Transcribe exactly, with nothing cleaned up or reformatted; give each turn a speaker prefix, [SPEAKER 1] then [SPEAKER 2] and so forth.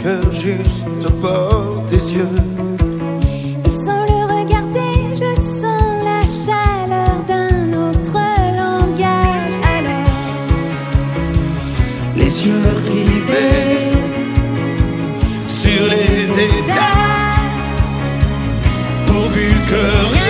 [SPEAKER 1] cœur juste au bord des yeux.
[SPEAKER 2] Et sans le regarder, je sens la chaleur d'un autre langage. Alors,
[SPEAKER 1] les yeux rivés sur les étages, pourvu que rien